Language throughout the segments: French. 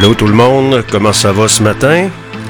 Allô tout le monde, comment ça va ce matin?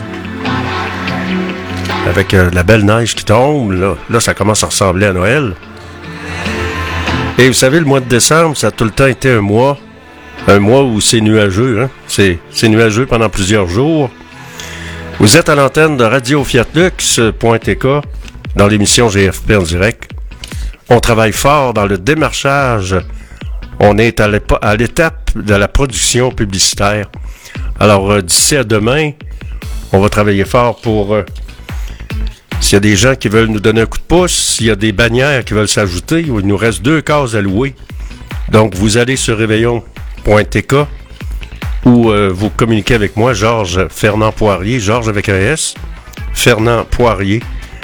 Avec la belle neige qui tombe, là ça commence à ressembler à Noël. Et vous savez, le mois de décembre, ça a tout le temps été un mois où c'est nuageux, hein? C'est nuageux pendant plusieurs jours. Vous êtes à l'antenne de Radio Fiatlux.tk dans l'émission GFP en direct. On travaille fort dans le démarchage. On est à l'étape de la production publicitaire. Alors, d'ici à demain, on va travailler fort pour... s'il y a des gens qui veulent nous donner un coup de pouce, s'il y a des bannières qui veulent s'ajouter, il nous reste 2 cases à louer. Donc, vous allez sur réveillon.tk ou vous communiquez avec moi, Georges Fernand Poirier, Georges avec un S, Fernand Poirier,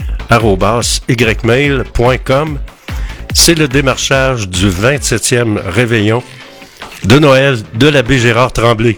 @ymail.com. C'est le démarchage du 27e réveillon de Noël de l'abbé Gérard Tremblay.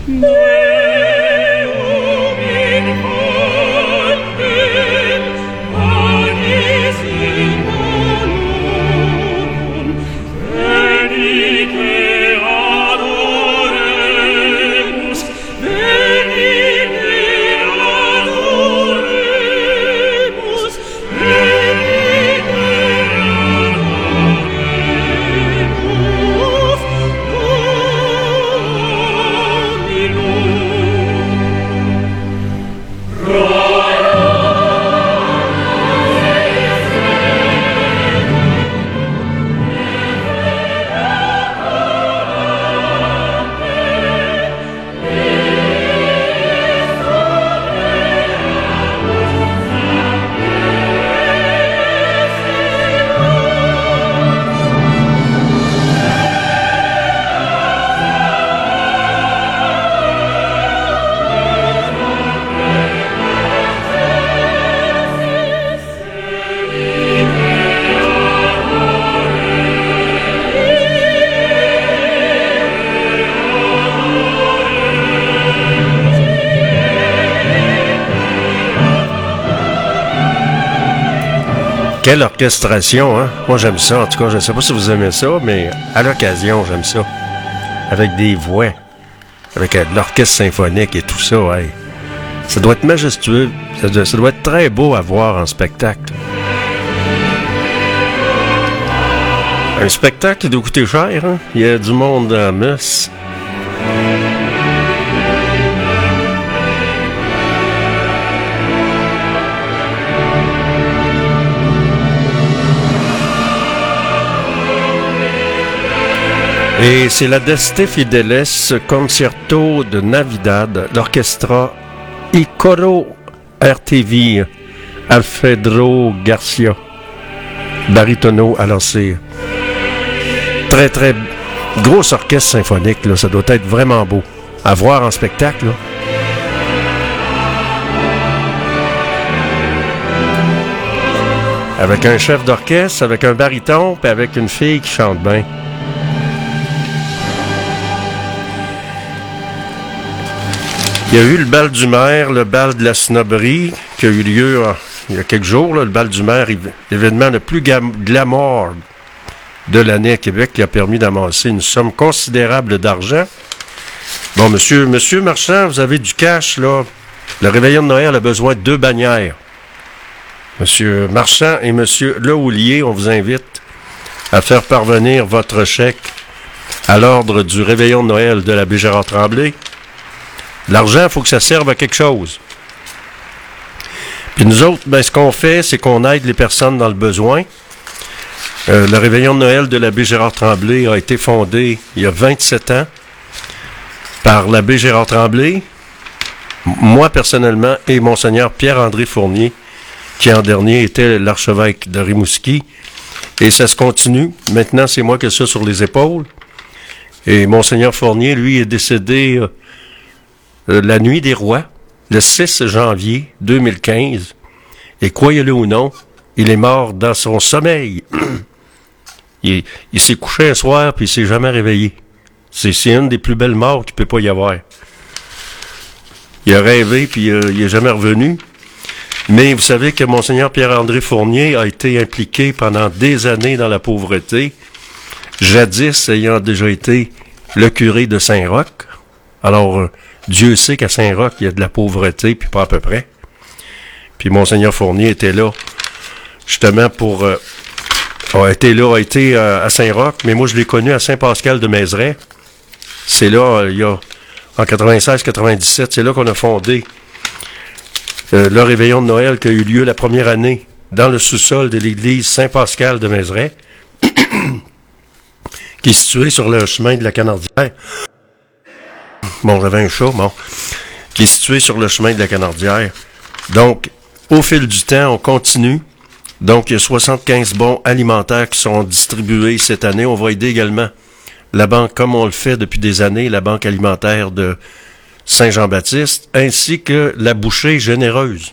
Quelle orchestration, hein? Moi, j'aime ça. En tout cas, je ne sais pas si vous aimez ça, mais à l'occasion, j'aime ça. Avec des voix, avec de l'orchestre symphonique et tout ça, hey. Ça doit être majestueux. Ça doit être très beau à voir en spectacle. Un spectacle qui doit coûter cher, hein? Il y a du monde en masse. Et c'est la Deste Fideles Concerto de Navidad, l'orchestra Il Coro RTV, Alfredo Garcia, baritono. Alors c'est très très gros orchestre symphonique, là. Ça doit être vraiment beau à voir en spectacle, là. Avec un chef d'orchestre, avec un baryton, puis avec une fille qui chante bien. Il y a eu le bal du maire, le bal de la snobberie, qui a eu lieu il y a quelques jours, là, le bal du maire, l'événement le plus glamour de l'année à Québec, qui a permis d'amasser une somme considérable d'argent. Bon, monsieur Marchand, vous avez du cash, là. Le réveillon de Noël a besoin de 2 bannières. Monsieur Marchand et monsieur Lehoulier, on vous invite à faire parvenir votre chèque à l'ordre du réveillon de Noël de l'abbé Gérard Tremblay. L'argent, il faut que ça serve à quelque chose. Puis nous autres, ben, ce qu'on fait, c'est qu'on aide les personnes dans le besoin. Le réveillon de Noël de l'abbé Gérard Tremblay a été fondé il y a 27 ans par l'abbé Gérard Tremblay, moi personnellement, et monseigneur Pierre-André Fournier, qui en dernier était l'archevêque de Rimouski. Et ça se continue. Maintenant, c'est moi qui ai ça sur les épaules. Et monseigneur Fournier, lui, est décédé la nuit des rois, le 6 janvier 2015. Et croyez-le ou non, il est mort dans son sommeil. il s'est couché un soir, puis il s'est jamais réveillé. C'est une des plus belles morts qu'il peut pas y avoir. Il a rêvé, puis il est jamais revenu. Mais vous savez que monseigneur Pierre-André Fournier a été impliqué pendant des années dans la pauvreté, jadis ayant déjà été le curé de Saint-Roch. Alors, Dieu sait qu'à Saint-Roch, il y a de la pauvreté, puis pas à peu près. Puis monseigneur Fournier était là, justement a été à Saint-Roch, mais moi je l'ai connu à Saint-Pascal de Mézeray. C'est là, il y a, en 96-97, c'est là qu'on a fondé le réveillon de Noël qui a eu lieu la première année dans le sous-sol de l'église Saint-Pascal de Mézeray, qui est située sur le chemin de la Canardière. Bon, j'avais un chat, bon. Qui est situé sur le chemin de la Canardière. Donc, au fil du temps, on continue. Donc, il y a 75 bons alimentaires qui sont distribués cette année. On va aider également la banque, comme on le fait depuis des années, la banque alimentaire de Saint-Jean-Baptiste, ainsi que la bouchée généreuse.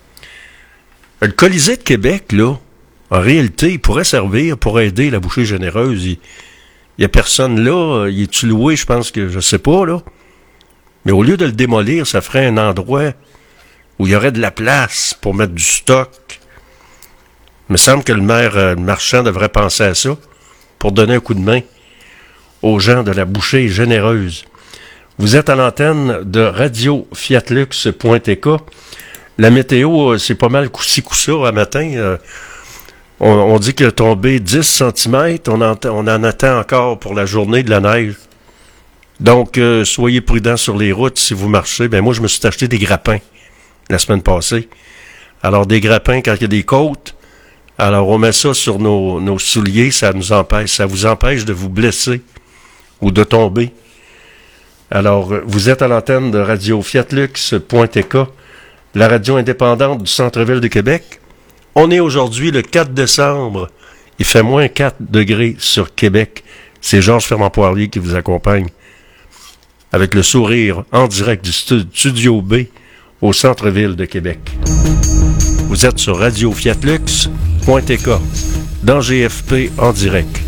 Le Colisée de Québec, là, en réalité, il pourrait servir pour aider la bouchée généreuse. Il y a personne là. Il est-tu loué? Je pense que, je sais pas, là. Mais au lieu de le démolir, ça ferait un endroit où il y aurait de la place pour mettre du stock. Il me semble que le marchand devrait penser à ça pour donner un coup de main aux gens de la bouchée généreuse. Vous êtes à l'antenne de radio-fiatlux.tk. La météo, c'est pas mal coup-ci coup-ça à matin. On dit qu'il a tombé 10 cm. On en attend encore pour la journée de la neige. Donc, soyez prudents sur les routes si vous marchez. Ben moi, je me suis acheté des grappins la semaine passée. Alors, des grappins, quand il y a des côtes, alors on met ça sur nos souliers, ça vous empêche de vous blesser ou de tomber. Alors, vous êtes à l'antenne de radio-fiatlux.tk, la radio indépendante du centre-ville de Québec. On est aujourd'hui le 4 décembre. Il fait moins 4 degrés sur Québec. C'est Georges Fermand-Poirier qui vous accompagne avec le sourire en direct du Studio B au centre-ville de Québec. Vous êtes sur radio-fiatlux.tk dans GFP en direct.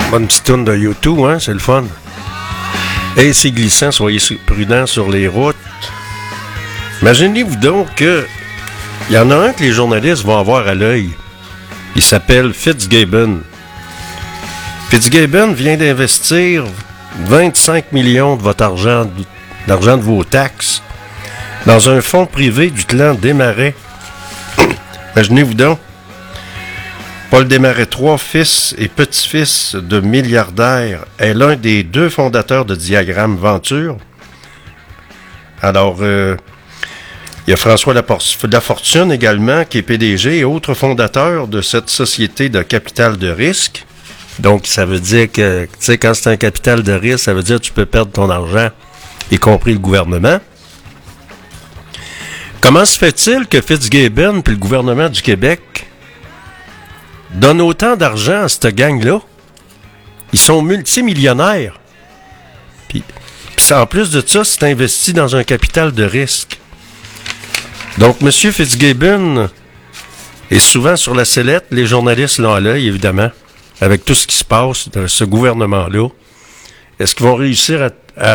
Bonne petite tourne de YouTube, hein, c'est le fun. Et c'est glissant, soyez prudents sur les routes. Imaginez-vous donc que il y en a un que les journalistes vont avoir à l'œil. Il s'appelle Fitzgibbon. Fitzgibbon vient d'investir 25 millions de votre argent, d'argent de vos taxes, dans un fonds privé du clan Desmarais. Imaginez-vous donc. Paul Desmarais III, fils et petit-fils de milliardaires, est l'un des 2 fondateurs de Diagramme Venture. Alors, il y a François Lafortune également, qui est PDG et autre fondateur de cette société de capital de risque. Donc, ça veut dire que, tu sais, quand c'est un capital de risque, ça veut dire que tu peux perdre ton argent, y compris le gouvernement. Comment se fait-il que Fitzgibbon puis le gouvernement du Québec donnent autant d'argent à cette gang-là? Ils sont multimillionnaires. Puis en plus de ça, c'est investi dans un capital de risque. Donc, M. Fitzgibbon est souvent sur la sellette. Les journalistes l'ont à l'œil, évidemment, avec tout ce qui se passe dans ce gouvernement-là. Est-ce qu'ils vont réussir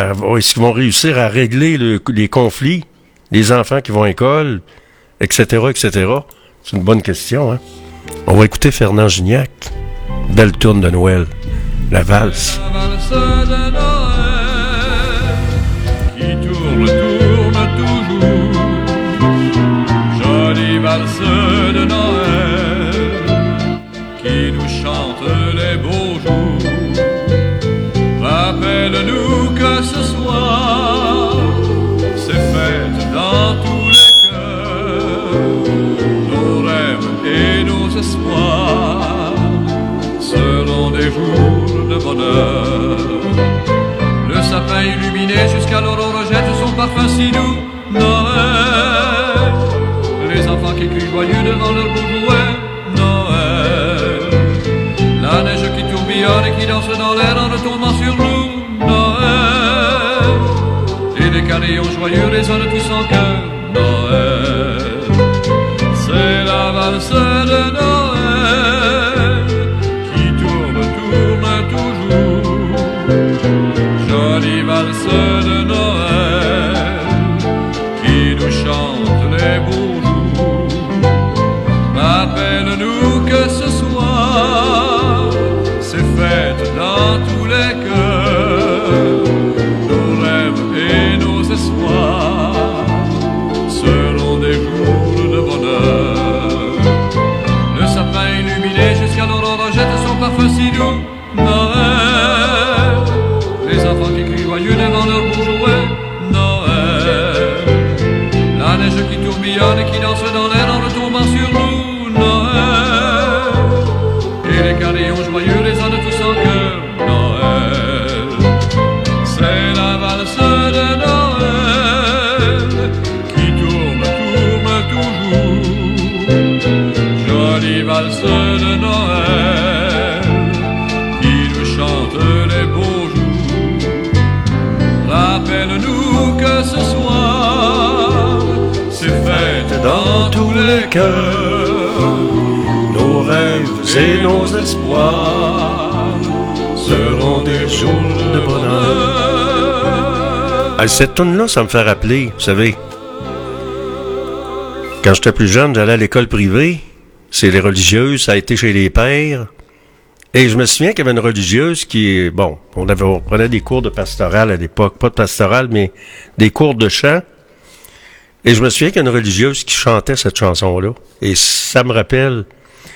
à régler les conflits, les enfants qui vont à l'école, etc., etc.? C'est une bonne question, hein? On va écouter Fernand Gignac. Belle tourne de Noël. La valse. La valse de Noël qui tourne toujours. Jolie valse de Noël qui nous chante les beaux jours. Rappelle-nous que ce soir c'est fête dans tous les cœurs. Nos rêves et nos espoirs seront des jours de bonheur. Le sapin illuminé jusqu'à l'aurore rejette son parfum si doux. Noël, les enfants qui crient joyeux devant leur beau jouet. Noël, la neige qui tourbillonne et qui danse dans l'air en retombant sur nous. Noël, et les carillons joyeux résonnent tous en cœur. Noël, c'est la valse de Noël qui tourne toujours. Jolie valse de Noël qui nous chante les beaux jours. Rappelle-nous que ce soir c'est fête dans tous les cœurs. Nos rêves et nos espoirs seront des jours de bonheur. Le sapin illuminé jusqu'à l'aurore rejette son parfum si doux. Noël, les enfants qui crient joyeux devant leur beau jouet. Noël, la neige qui tourbillonne et qui danse dans l'air en retombant sur nous. Noël, et les carillons joyeux résonnent tous en cœur. Noël, c'est la valse de Noël qui tourne toujours. Jolie valse de Noël qui nous chante les beaux jours. Rappelle-nous que ce soir c'est fête dans tous les cœurs. Nos rêves et nos espoirs seront des jours de bonheur. Cette tourne-là, ça me fait rappeler, vous savez, quand j'étais plus jeune, j'allais à l'école privée. C'est les religieuses, ça a été chez les pères. Et je me souviens qu'il y avait une religieuse qui, bon, on prenait des cours de pastoral à l'époque, pas de pastoral, mais des cours de chant. Et je me souviens qu'il y a une religieuse qui chantait cette chanson-là. Et ça me rappelle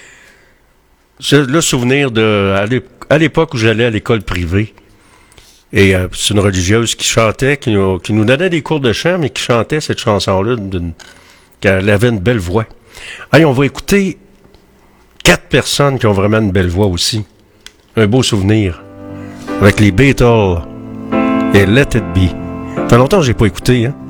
le souvenir à l'époque où j'allais à l'école privée. Et c'est une religieuse qui chantait, qui nous donnait des cours de chant, mais qui chantait cette chanson-là, qu'elle avait une belle voix. Allez, on va écouter 4 personnes qui ont vraiment une belle voix aussi. Un beau souvenir. Avec les Beatles et Let It Be. Ça fait longtemps que j'ai pas écouté, hein.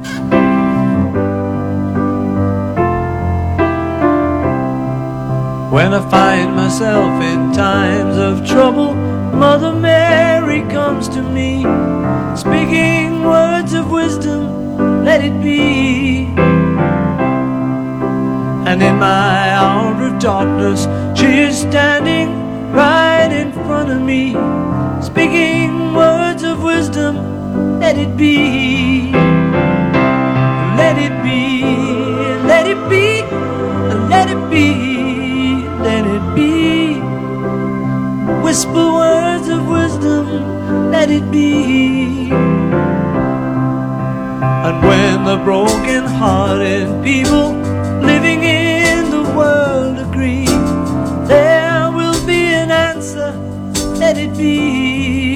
When I find myself in times of trouble, Mother Mary comes to me, speaking words of wisdom, let it be. And in my hour of darkness, she is standing right in front front of me, speaking words of wisdom. Let it be, let it be, let it be, let it be, let it be. Whisper words of wisdom, let it be. And when the broken-hearted people living in the world agree, there will be an answer, let it be.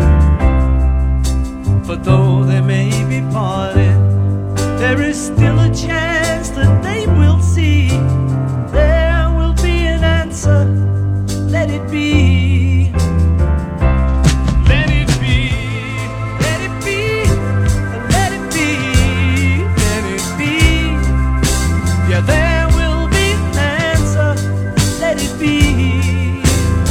For though they may be parted, there is still a chance that they will see. There will be an answer, let it be. Let it be, let it be, let it be, let it be. Yeah, there will be an answer, let it be.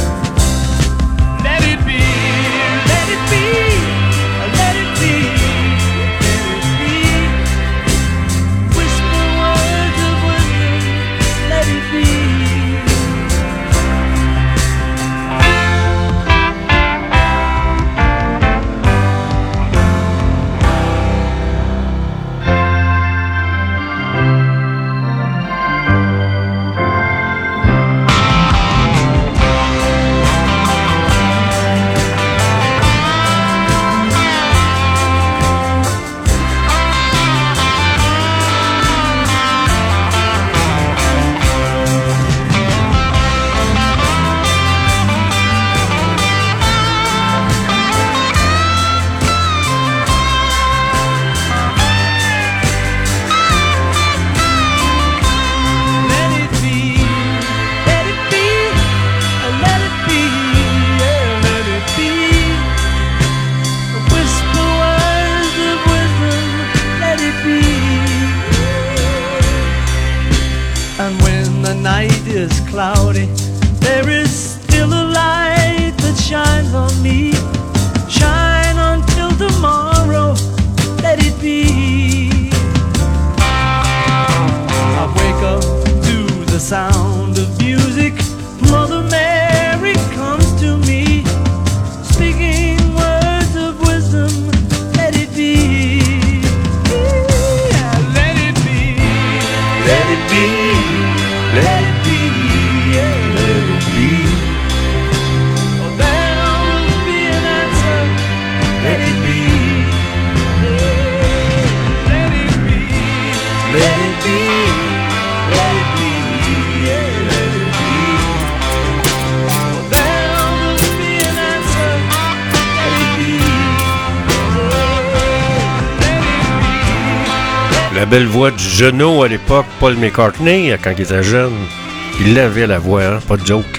Let it be, let it be, let it be, let it be. Whisper words of wisdom, let it be. Cloudy, there is still a light that shines on me. Shine until tomorrow, let it be. I wake up to the sound of music. Mother Mary comes to me, speaking words of wisdom, let it be. Yeah, let it be, let it be, let it be. La belle voix du genou à l'époque, Paul McCartney, quand il était jeune, il avait la voix, hein? Pas de joke.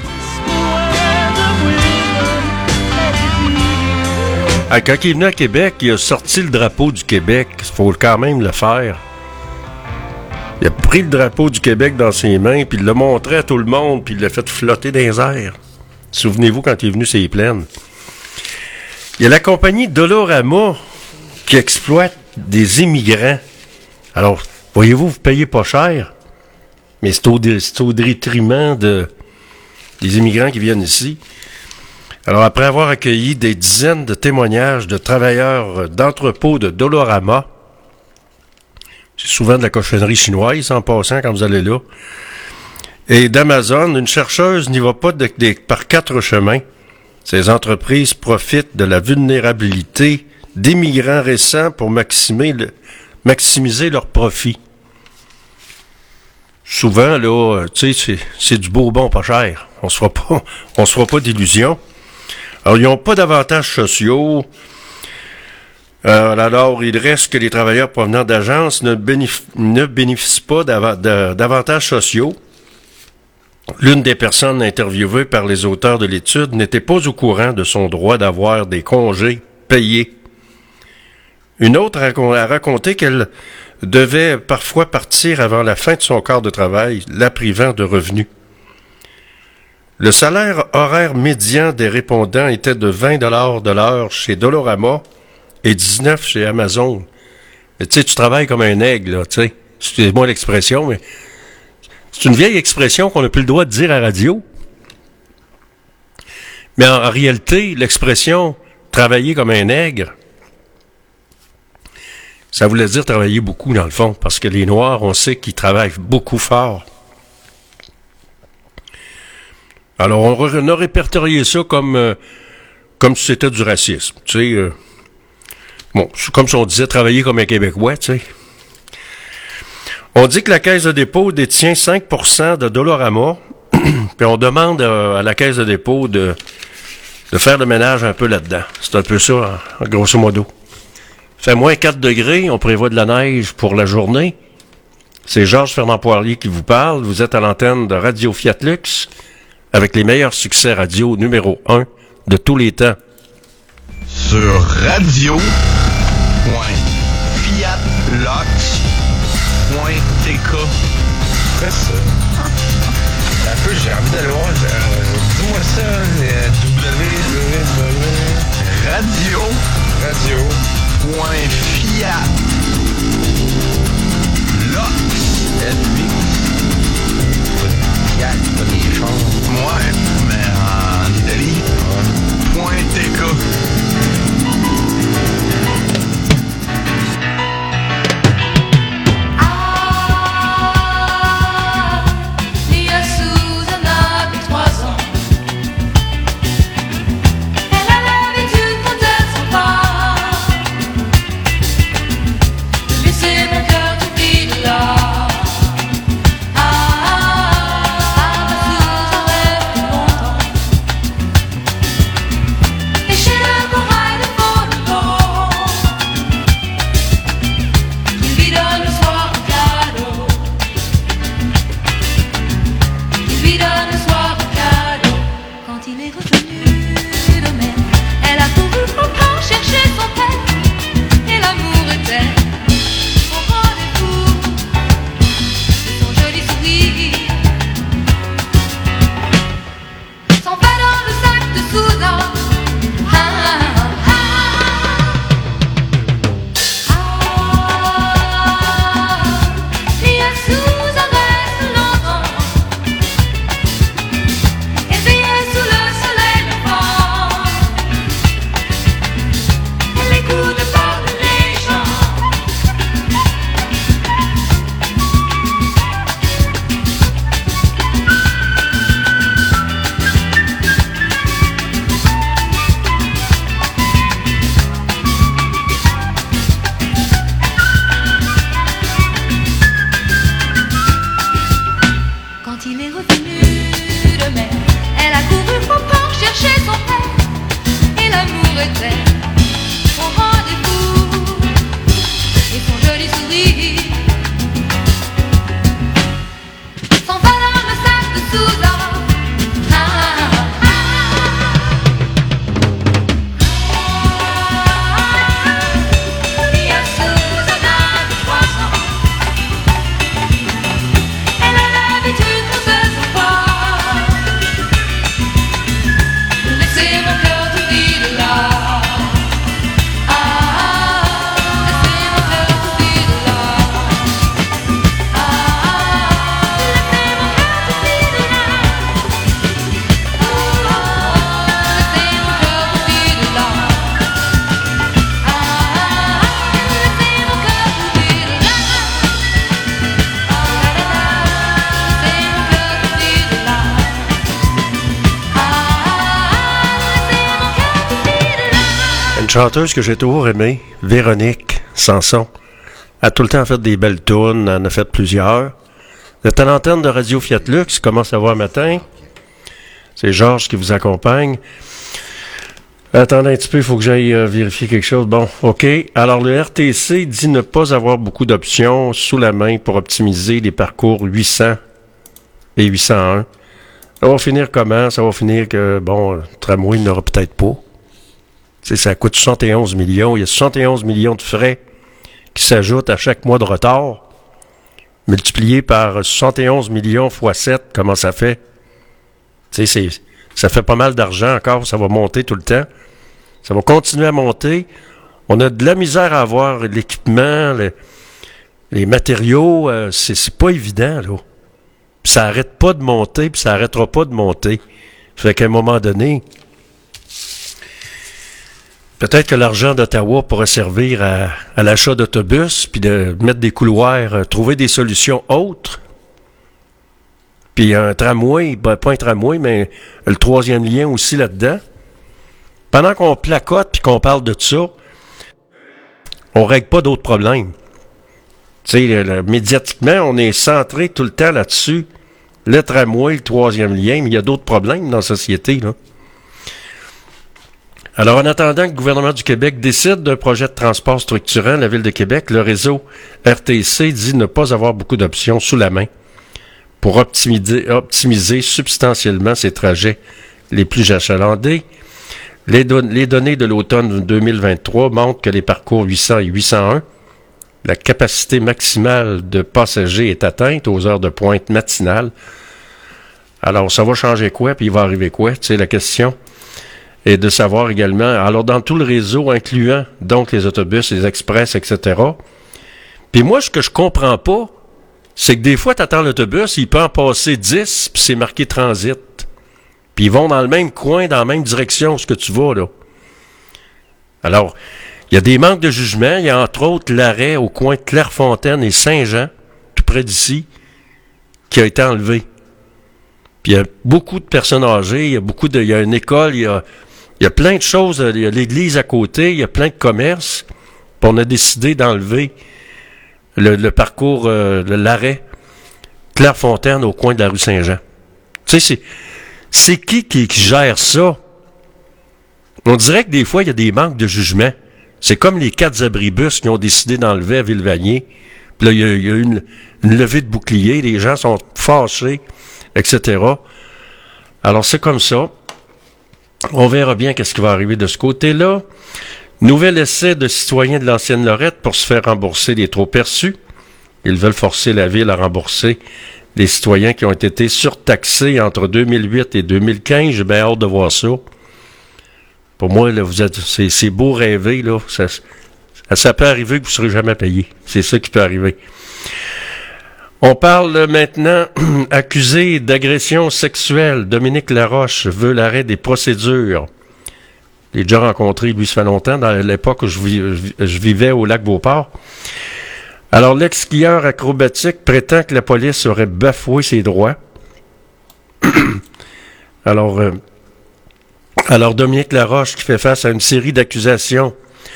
Quand il est venu à Québec, il a sorti le drapeau du Québec. Il faut quand même le faire. Il a pris le drapeau du Québec dans ses mains, puis il l'a montré à tout le monde, puis il l'a fait flotter dans les airs. Souvenez-vous quand il est venu sur les plaines. Il y a la compagnie Dolorama qui exploite des immigrants. Alors, voyez-vous, vous payez pas cher, mais c'est au détriment des immigrants qui viennent ici. Alors, après avoir accueilli des dizaines de témoignages de travailleurs d'entrepôts de Dolorama, c'est souvent de la cochonnerie chinoise en passant quand vous allez là, et d'Amazon, une chercheuse n'y va pas par quatre chemins. Ces entreprises profitent de la vulnérabilité d'immigrants récents pour maximiser leurs profits. Souvent, là, tu sais, c'est du beau bon pas cher. On se fera pas d'illusions. Alors, ils n'ont pas d'avantages sociaux. Alors, il reste que les travailleurs provenant d'agences ne bénéficient pas d'avantages sociaux. L'une des personnes interviewées par les auteurs de l'étude n'était pas au courant de son droit d'avoir des congés payés. Une autre a raconté qu'elle devait parfois partir avant la fin de son quart de travail, la privant de revenus. Le salaire horaire médian des répondants était de 20 $ de l'heure chez Dolorama et 19 chez Amazon. Tu sais, tu travailles comme un aigle, là, tu sais. Excusez-moi l'expression, mais c'est une vieille expression qu'on n'a plus le droit de dire à la radio. Mais en réalité, l'expression « travailler comme un nègre », ça voulait dire travailler beaucoup, dans le fond, parce que les Noirs, on sait qu'ils travaillent beaucoup fort. Alors, on a répertorié ça comme si c'était du racisme. Tu sais, bon, c'est comme si on disait travailler comme un Québécois, tu sais. On dit que la Caisse de dépôt détient 5% de Dollarama, puis on demande à la Caisse de dépôt de faire le ménage un peu là-dedans. C'est un peu ça, en grosso modo. Fait moins 4 degrés, on prévoit de la neige pour la journée. C'est Georges Fernand Poirier qui vous parle. Vous êtes à l'antenne de Radio Fiat Lux, avec les meilleurs succès radio numéro 1 de tous les temps. Sur radio.fiatlux.tk. Fais ça. Un peu, j'ai envie d'aller voir. Dis-moi ça. Pas des chars. Ouais, mais en Italie. .tk. Une chanteuse que j'ai toujours aimée, Véronique Sanson, a tout le temps fait des belles tunes, en a fait plusieurs. Vous êtes à l'antenne de Radio Fiat Lux, comment ça va matin? C'est Georges qui vous accompagne. Attendez un petit peu, il faut que j'aille vérifier quelque chose. Bon, OK. Alors, le RTC dit ne pas avoir beaucoup d'options sous la main pour optimiser les parcours 800 et 801. Ça va finir comment? Ça va finir que, bon, le tramway il n'aura peut-être pas. Tu sais, ça coûte 71 millions. Il y a 71 millions de frais qui s'ajoutent à chaque mois de retard. Multiplié par 71 millions fois 7, comment ça fait? Tu sais, ça fait pas mal d'argent encore. Ça va monter tout le temps. Ça va continuer à monter. On a de la misère à avoir l'équipement, les matériaux. C'est pas évident, là. Puis ça arrête pas de monter, puis ça arrêtera pas de monter. Fait qu'à un moment donné, Peut-être que l'argent d'Ottawa pourrait servir à l'achat d'autobus, puis de mettre des couloirs, trouver des solutions autres. Puis un tramway, ben, pas un tramway, mais le troisième lien aussi là-dedans. Pendant qu'on placote puis qu'on parle de ça, on règle pas d'autres problèmes. Tu sais, médiatiquement, on est centré tout le temps là-dessus. Le tramway, le troisième lien, mais il y a d'autres problèmes dans la société, là. Alors, en attendant que le gouvernement du Québec décide d'un projet de transport structurant, la Ville de Québec, le réseau RTC dit ne pas avoir beaucoup d'options sous la main pour optimiser substantiellement ses trajets les plus achalandés. Les données de l'automne 2023 montrent que les parcours 800 et 801, la capacité maximale de passagers est atteinte aux heures de pointe matinale. Alors, ça va changer quoi, puis il va arriver quoi? Tu sais, la question est de savoir également, alors dans tout le réseau, incluant donc les autobus, les express, etc. Puis moi, ce que je comprends pas, c'est que des fois, tu attends l'autobus, il peut en passer 10, puis c'est marqué transit. Puis ils vont dans le même coin, dans la même direction, ce que tu vas, là. Alors, il y a des manques de jugement. Il y a entre autres l'arrêt au coin de Clairefontaine et Saint-Jean, tout près d'ici, qui a été enlevé. Puis il y a beaucoup de personnes âgées, il y a une école, il y a plein de choses, il y a l'église à côté, il y a plein de commerces. Puis on a décidé d'enlever le parcours, l'arrêt Clairefontaine au coin de la rue Saint-Jean. Tu sais, c'est qui gère ça? On dirait que des fois, il y a des manques de jugement. C'est comme les 4 abribus qui ont décidé d'enlever à Villevanier. Puis là, il y a eu une levée de bouclier, les gens sont fâchés, etc. Alors, c'est comme ça. On verra bien qu'est-ce qui va arriver de ce côté-là. Nouvel essai de citoyens de l'ancienne Lorette pour se faire rembourser les trop perçus. Ils veulent forcer la ville à rembourser les citoyens qui ont été surtaxés entre 2008 et 2015. J'ai bien hâte de voir ça. Pour moi, là, c'est beau rêver, là. Ça peut arriver que vous ne serez jamais payé. C'est ça qui peut arriver. On parle maintenant accusé d'agression sexuelle. Dominique Laroche veut l'arrêt des procédures. Je l'ai déjà rencontré, lui, ça fait longtemps, dans l'époque où je vivais au lac Beauport. Alors, l'ex-skieur acrobatique prétend que la police aurait bafoué ses droits. Alors, Dominique Laroche, qui fait face à une série d'accusations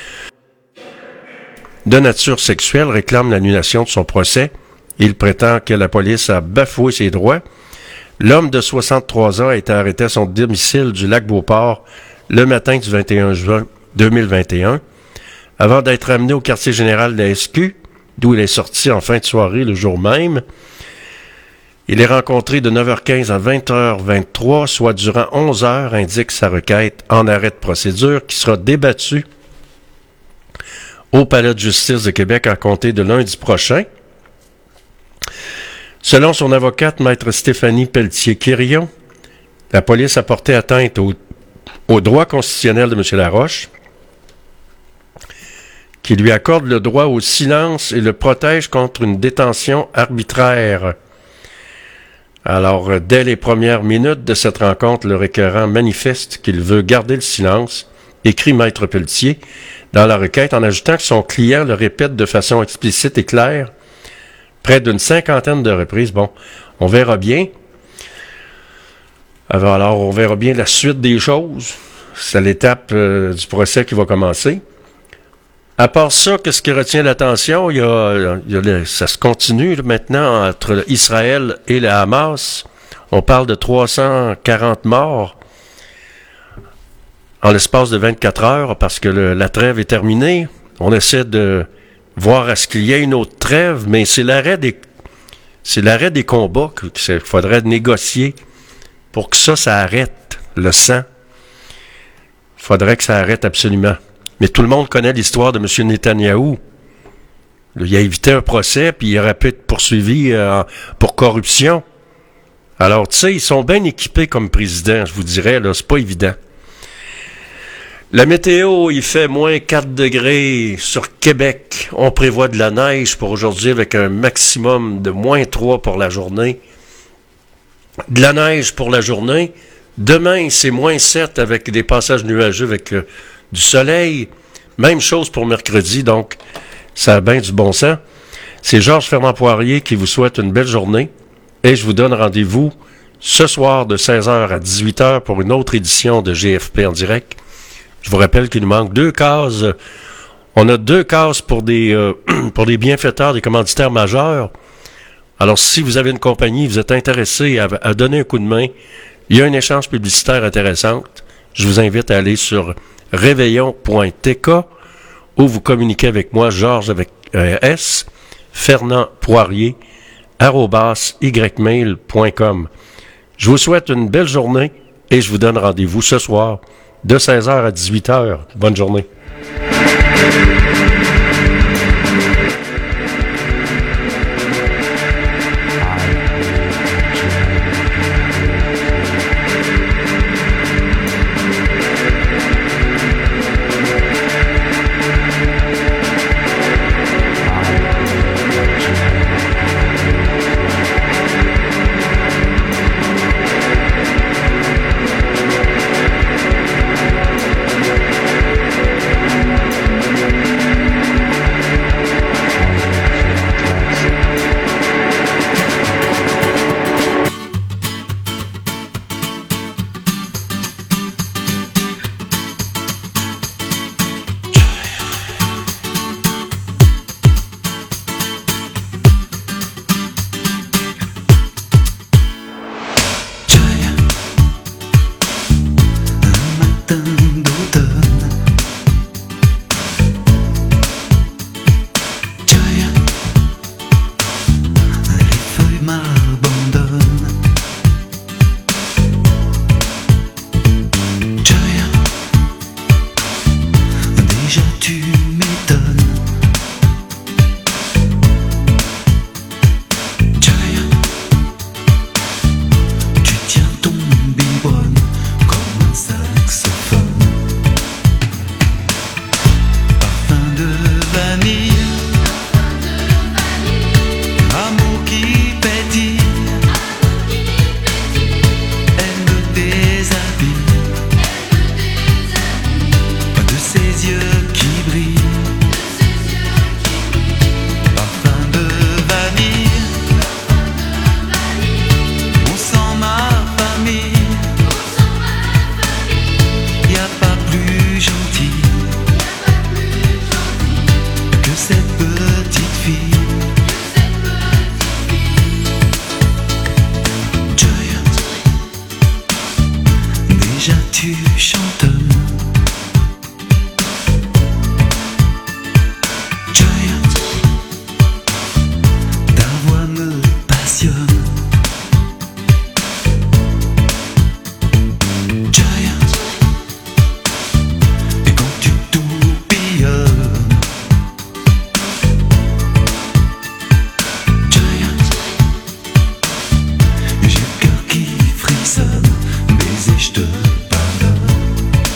de nature sexuelle, réclame l'annulation de son procès. Il prétend que la police a bafoué ses droits. L'homme de 63 ans a été arrêté à son domicile du lac Beauport le matin du 21 juin 2021, avant d'être amené au quartier général de la SQ, d'où il est sorti en fin de soirée le jour même. Il est rencontré de 9h15 à 20h23, soit durant 11 heures, indique sa requête en arrêt de procédure qui sera débattue au Palais de justice de Québec à compter de lundi prochain. Selon son avocate, maître Stéphanie Pelletier-Quirion, la police a porté atteinte au droit constitutionnel de M. Laroche, qui lui accorde le droit au silence et le protège contre une détention arbitraire. Alors, dès les premières minutes de cette rencontre, le requérant manifeste qu'il veut garder le silence, écrit maître Pelletier dans la requête, en ajoutant que son client le répète de façon explicite et claire près d'une 50aine de reprises. Bon, on verra bien. Alors, on verra bien la suite des choses. C'est l'étape du procès qui va commencer. À part ça, qu'est-ce qui retient l'attention? Ça se continue là, maintenant entre Israël et le Hamas. On parle de 340 morts en l'espace de 24 heures parce que la trêve est terminée. On essaie de voir à ce qu'il y ait une autre trêve, mais c'est l'arrêt des combats qu'il faudrait négocier pour que ça arrête, le sang. Il faudrait que ça arrête absolument. Mais tout le monde connaît l'histoire de M. Netanyahou. Il a évité un procès, puis il aurait pu être poursuivi pour corruption. Alors, tu sais, ils sont bien équipés comme président, je vous dirais, là, c'est pas évident. La météo, il fait moins 4 degrés sur Québec. On prévoit de la neige pour aujourd'hui avec un maximum de moins 3 pour la journée. De la neige pour la journée. Demain, c'est moins 7 avec des passages nuageux avec du soleil. Même chose pour mercredi, donc ça a bien du bon sens. C'est Georges Fernand-Poirier qui vous souhaite une belle journée et je vous donne rendez-vous ce soir de 16h à 18h pour une autre édition de GFP en direct. Je vous rappelle qu'il nous manque 2 cases. On a 2 cases pour des bienfaiteurs, des commanditaires majeurs. Alors, si vous avez une compagnie, vous êtes intéressé à donner un coup de main, il y a un échange publicitaire intéressant. Je vous invite à aller sur réveillon.tk où vous communiquez avec moi, Georges avec S, Fernand Poirier, @ymail.com. Je vous souhaite une belle journée et je vous donne rendez-vous ce soir de 16h à 18h. Bonne journée. Baiser, je te pardonne.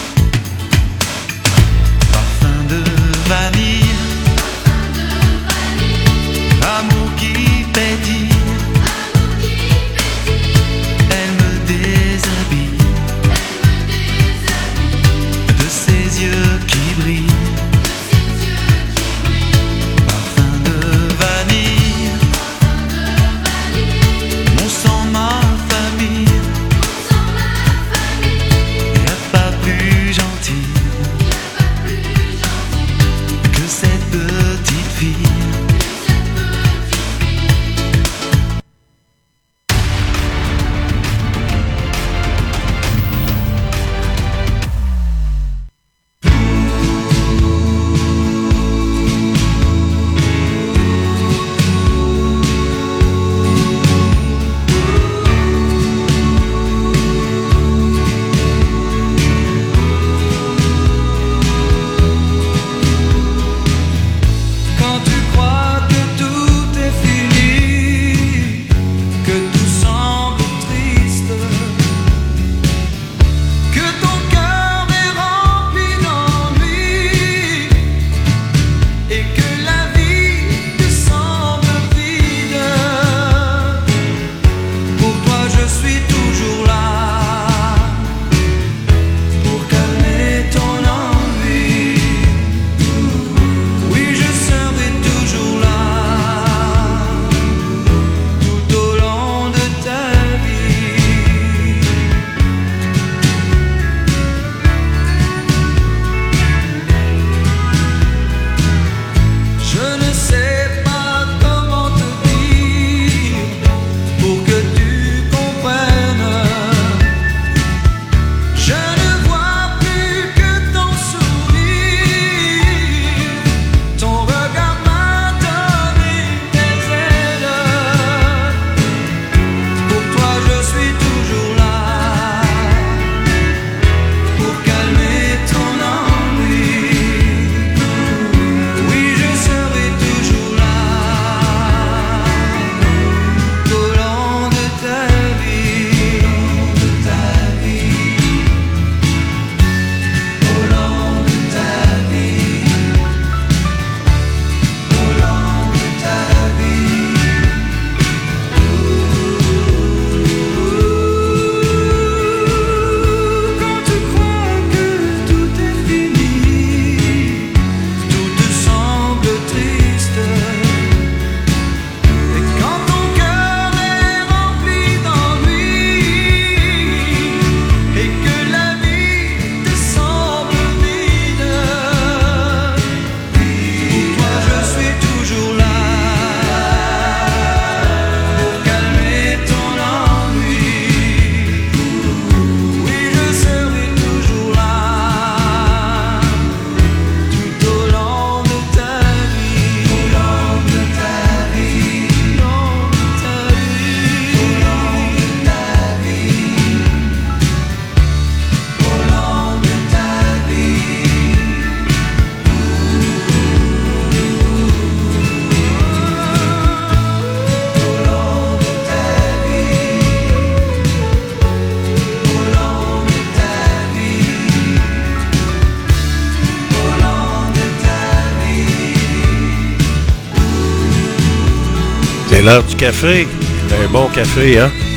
C'est l'heure du café. Un bon café, hein?